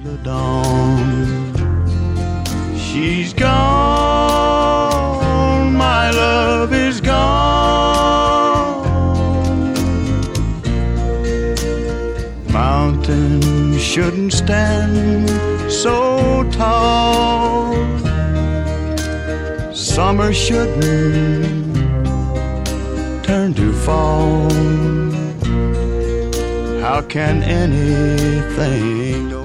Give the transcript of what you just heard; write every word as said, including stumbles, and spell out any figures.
the dawn. She's gone, my love is gone. Mountains shouldn't stand so tall. Summer shouldn't turn to fall. How can anything